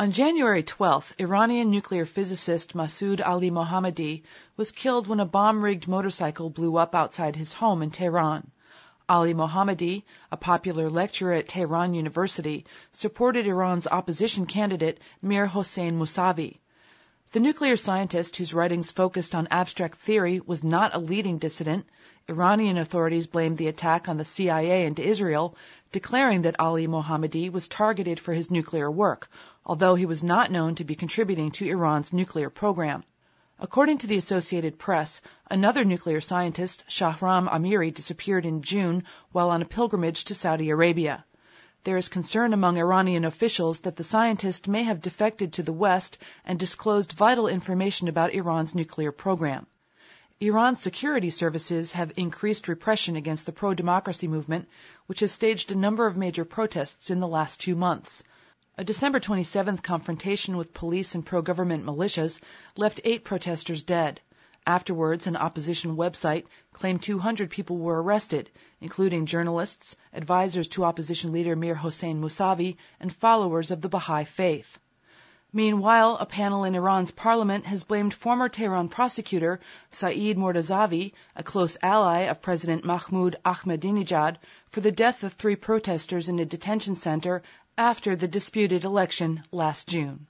On January 12th, Iranian nuclear physicist Masoud Ali Mohammadi was killed when a bomb-rigged motorcycle blew up outside his home in Tehran. Ali Mohammadi, a popular lecturer at Tehran University, supported Iran's opposition candidate Mir Hossein Mousavi. The nuclear scientist, whose writings focused on abstract theory, was not a leading dissident. Iranian authorities blamed the attack on the CIA and Israel, declaring that Ali Mohammadi was targeted for his nuclear work, although he was not known to be contributing to Iran's nuclear program. According to the Associated Press, another nuclear scientist, Shahram Amiri, disappeared in June while on a pilgrimage to Saudi Arabia. There is concern among Iranian officials that the scientist may have defected to the West and disclosed vital information about Iran's nuclear program. Iran's security services have increased repression against the pro-democracy movement, which has staged a number of major protests in the last 2 months. A December 27th confrontation with police and pro-government militias left 8 protesters dead. Afterwards, an opposition website claimed 200 people were arrested, including journalists, advisors to opposition leader Mir Hossein Mousavi, and followers of the Baha'i faith. Meanwhile, a panel in Iran's parliament has blamed former Tehran prosecutor Saeed Mortazavi, a close ally of President Mahmoud Ahmadinejad, for the death of 3 protesters in a detention center after the disputed election last June.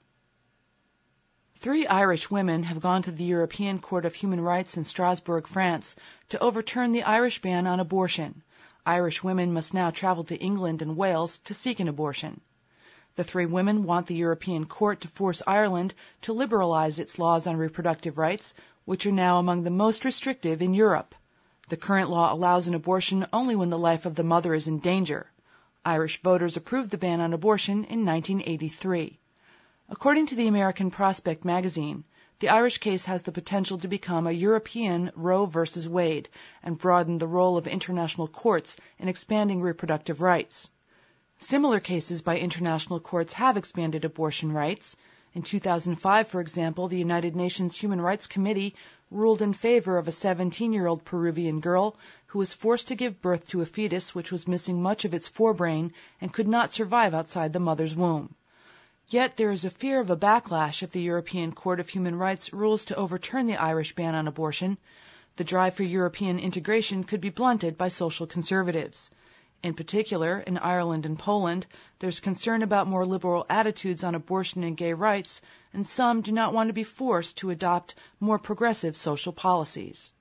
3 Irish women have gone to the European Court of Human Rights in Strasbourg, France, to overturn the Irish ban on abortion. Irish women must now travel to England and Wales to seek an abortion. The 3 women want the European Court to force Ireland to liberalize its laws on reproductive rights, which are now among the most restrictive in Europe. The current law allows an abortion only when the life of the mother is in danger. Irish voters approved the ban on abortion in 1983. According to the American Prospect magazine, the Irish case has the potential to become a European Roe v. Wade and broaden the role of international courts in expanding reproductive rights. Similar cases by international courts have expanded abortion rights. In 2005, for example, the United Nations Human Rights Committee ruled in favor of a 17-year-old Peruvian girl who was forced to give birth to a fetus which was missing much of its forebrain and could not survive outside the mother's womb. Yet there is a fear of a backlash if the European Court of Human Rights rules to overturn the Irish ban on abortion. The drive for European integration could be blunted by social conservatives. In particular, in Ireland and Poland, there's concern about more liberal attitudes on abortion and gay rights, and some do not want to be forced to adopt more progressive social policies.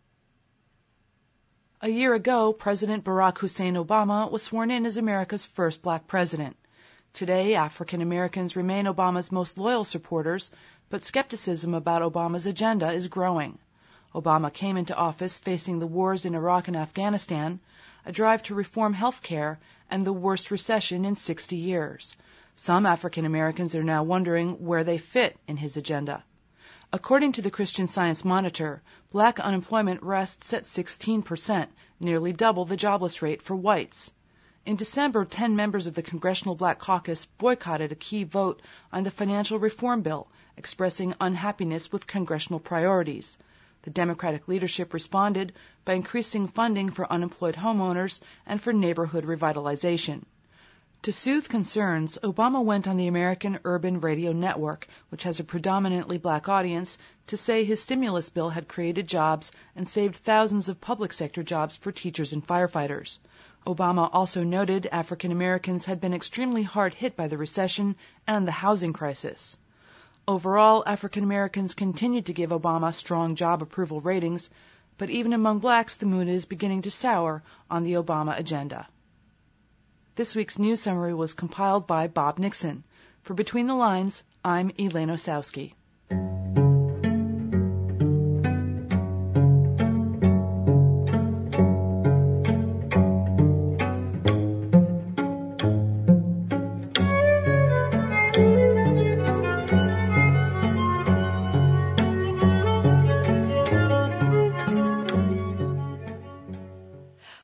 A year ago, President Barack Hussein Obama was sworn in as America's first black president. Today, African Americans remain Obama's most loyal supporters, but skepticism about Obama's agenda is growing. Obama came into office facing the wars in Iraq and Afghanistan, a drive to reform health care, and the worst recession in 60 years. Some African Americans are now wondering where they fit in his agenda. According to the Christian Science Monitor, black unemployment rests at 16%, nearly double the jobless rate for whites. In December, 10 members of the Congressional Black Caucus boycotted a key vote on the financial reform bill, expressing unhappiness with congressional priorities. The Democratic leadership responded by increasing funding for unemployed homeowners and for neighborhood revitalization. To soothe concerns, Obama went on the American Urban Radio Network, which has a predominantly black audience, to say his stimulus bill had created jobs and saved thousands of public sector jobs for teachers and firefighters. Obama also noted African Americans had been extremely hard hit by the recession and the housing crisis. Overall, African Americans continued to give Obama strong job approval ratings, but even among blacks, the mood is beginning to sour on the Obama agenda. This week's news summary was compiled by Bob Nixon. For Between the Lines, I'm Elaine Osowski.